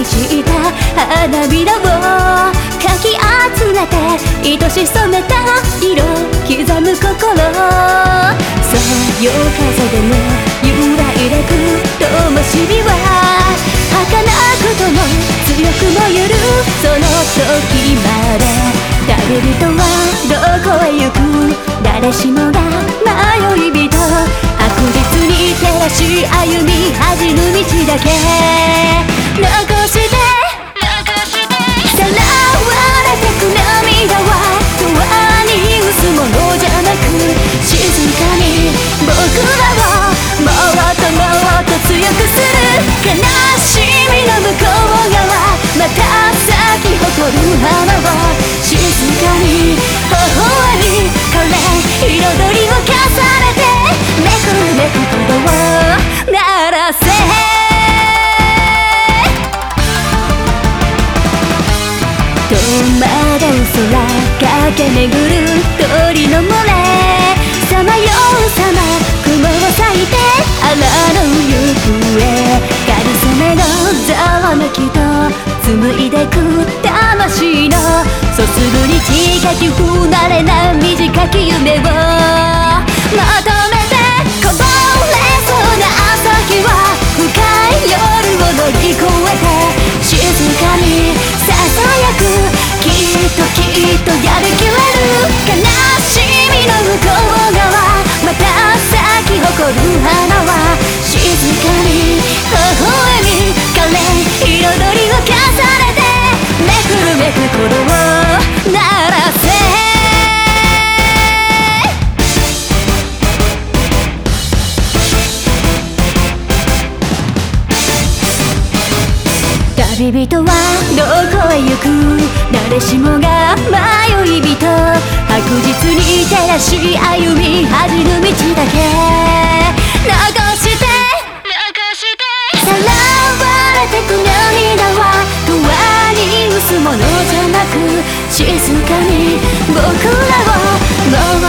き散った花びらをかき集めて愛し染めた色刻む心、そうよ風でも揺らいでく灯火は儚くとも強く燃えるその時まで。旅人はどこへ行く、誰しもが迷い人、白日に照らし歩み恥ぬ道だけ残してさらわれてく涙は永遠に薄ものじゃなく、静かに僕らをもっともっと強くする。悲しみの向こう側また咲き誇る花を静かに微笑みこれ彩りを重ねてめくるめく鼓動を鳴らせ。戸惑う空駆け巡る鳥の群れ、さまようさま雲を裂いてあらぬ行方、かりそめのざわめきと紡いでく魂のそするに近き不慣れな短き夢を求めてこぼれそうな朝日は深い夜を乗り越えて静かにささやく、きっとやりきれる。悲しみの向こう側また咲き誇る花は静かに微笑み可憐彩りを重ねてめくるめく鼓動を鳴らせ。旅人はどこへ行く、誰しもが迷い人、白日に照らし歩み恥じぬ道だけ残してさらわれてく涙は永遠に薄ものじゃなく、静かに僕らをも